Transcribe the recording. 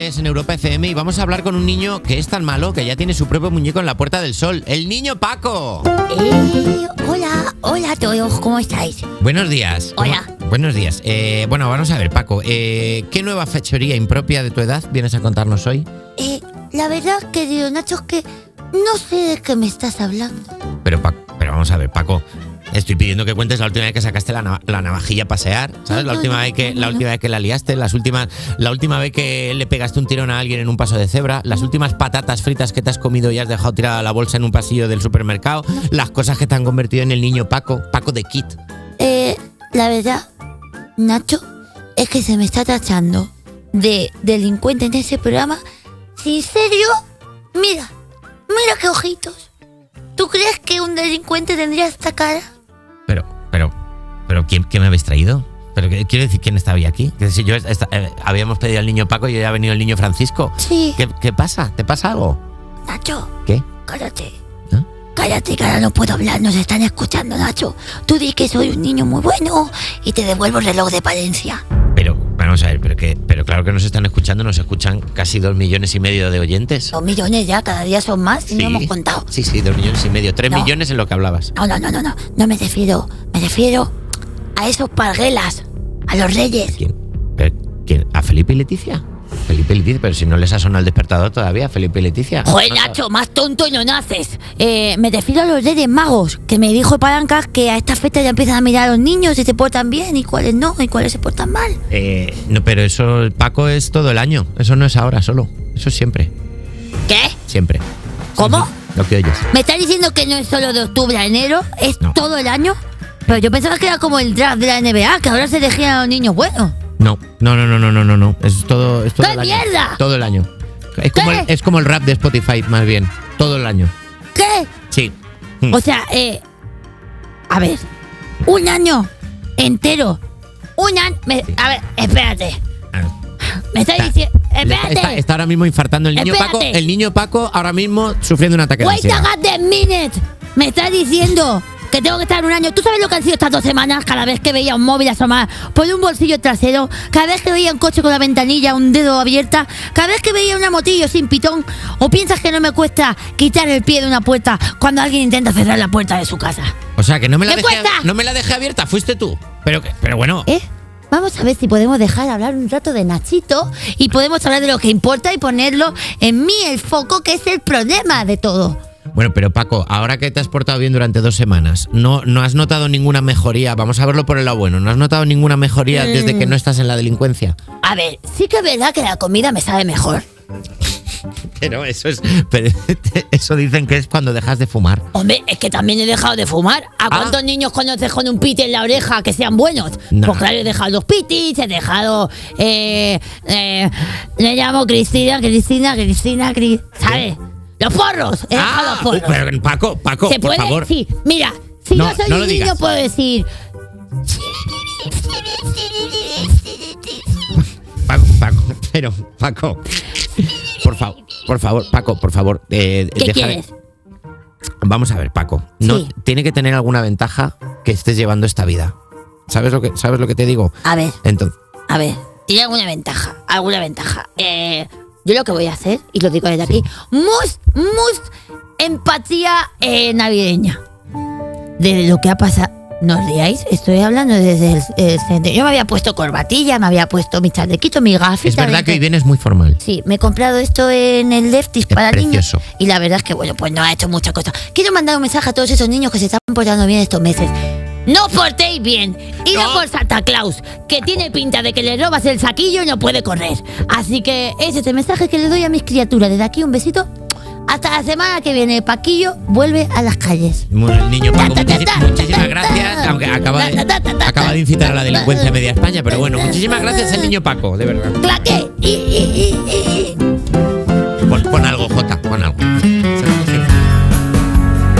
Es en Europa FM y vamos a hablar con un niño que es tan malo que ya tiene su propio muñeco en la Puerta del Sol. ¡El niño Paco! Hola a todos, ¿cómo estáis? Buenos días. Hola. Buenos días. Bueno, vamos a ver, Paco. ¿Qué nueva fechoría impropia de tu edad vienes a contarnos hoy? La verdad, querido Nacho, es que no sé de qué me estás hablando. Pero vamos a ver, Paco. Estoy pidiendo que cuentes la última vez que sacaste la navajilla a pasear, ¿sabes? La última vez que la liaste, la última vez que le pegaste un tirón a alguien en un paso de cebra, las últimas patatas fritas que te has comido y has dejado tirada la bolsa en un pasillo del supermercado, las cosas que te han convertido en el niño Paco de Kit. La verdad, Nacho, es que se me está tachando de delincuente en ese programa. ¿En serio? Mira qué ojitos. ¿Tú crees que un delincuente tendría esta cara? Pero ¿quién me habéis traído? Pero quiero decir, ¿quién estaba aquí? Que si habíamos pedido al niño Paco y hoy ha venido el niño Francisco. Sí. ¿Qué pasa? ¿Te pasa algo? Nacho. ¿Qué? Cállate. ¿Ah? Cállate, que ahora no puedo hablar, nos están escuchando, Nacho. Tú di que soy un niño muy bueno y te devuelvo el reloj de Palencia. Pero, vamos a ver, pero claro que nos están escuchando, nos escuchan casi 2,5 millones de oyentes. 2 millones ya, cada día son más y Sí. no hemos contado. Sí, 2,5 millones, 3 No. millones en lo que hablabas. No me refiero a esos parguelas, a los reyes. ¿Quién? ¿A Felipe y Leticia? Felipe y Leticia, pero si no les ha sonado el despertador todavía, Felipe y Leticia. Joder, No, Nacho, más tonto no naces. Me refiero a los reyes magos, que me dijo Palancas que a esta fecha ya empiezan a mirar a los niños si se portan bien y cuáles no, y cuáles se portan mal. No, pero eso, Paco, es todo el año. Eso no es ahora solo. Eso es siempre. ¿Qué? Siempre. ¿Cómo? Lo que oyes. ¿Me estás diciendo que no es solo de octubre a enero? ¿Es No. todo el año? Pero yo pensaba que era como el draft de la NBA, que ahora se elegían a los niños buenos. No. Es todo ¡Qué el año. mierda! Todo el año. Es como el rap de Spotify, más bien. Todo el año. ¿Qué? Sí. O sea, a ver, un año entero. A ver, espérate. Me estás diciendo... Espérate. Está ahora mismo infartando el niño Espérate. Paco. El niño Paco ahora mismo sufriendo un ataque de Wait a ansiedad. goddamn minute. Me estás diciendo que tengo que estar un año. ¿Tú sabes lo que han sido estas 2 semanas? Cada vez que veía un móvil asomar por un bolsillo trasero, cada vez que veía un coche con la ventanilla, un dedo abierta, cada vez que veía una motillo sin pitón. ¿O piensas que no me cuesta quitar el pie de una puerta cuando alguien intenta cerrar la puerta de su casa? O sea, que no me la ¿Qué dejé, cuesta? no me la dejé abierta, fuiste tú. Pero bueno. Vamos a ver si podemos dejar hablar un rato de Nachito y podemos hablar de lo que importa y ponerlo en mí, el foco, que es el problema de todo. Bueno, pero Paco, ahora que te has portado bien durante 2 semanas, ¿no has notado ninguna mejoría? Vamos a verlo por el lado bueno. ¿No has notado ninguna mejoría desde que no estás en la delincuencia? A ver, sí que es verdad que la comida me sabe mejor. Pero eso dicen que es cuando dejas de fumar. Hombre, es que también he dejado de fumar. ¿A cuántos niños conoces con un piti en la oreja que sean buenos? No. Pues claro, he dejado los pitis, he dejado... le llamo Cristina, ¿sabes? Los porros, he dejado los porros. Pero Paco, ¿Se por puede? favor. Sí, mira, si No, yo soy no lo un niño digas. puedo decir... Paco, pero Paco, por favor, Paco, por favor. ¿Qué quieres? Vamos a ver, Paco. No, Sí. tiene que tener alguna ventaja que estés llevando esta vida. ¿Sabes lo que te digo? A ver, Entonces, tiene alguna ventaja. Yo lo que voy a hacer, y lo digo desde aquí, mus empatía navideña. De lo que ha pasado. No os riáis, estoy hablando desde el centro. Yo me había puesto corbatilla, me había puesto mi chalequito, mi gafita. es verdad que hoy vienes muy formal. Sí, me he comprado esto en el Lefties para niños. Precioso. Y la verdad es que, bueno, pues no ha hecho mucha cosa. Quiero mandar un mensaje a todos esos niños que se están portando bien estos meses. No os portéis bien. Id a por Santa Claus, que tiene pinta de que le robas el saquillo y no puede correr. Así que ese es el mensaje que le doy a mis criaturas. Desde aquí un besito. Hasta la semana que viene, Paquillo vuelve a las calles. El niño Paco, muchísimas gracias. Aunque acaba de incitar a la delincuencia en media España, pero bueno, muchísimas gracias al niño Paco, de verdad. ¡Claque! Pon algo, Jota, pon algo.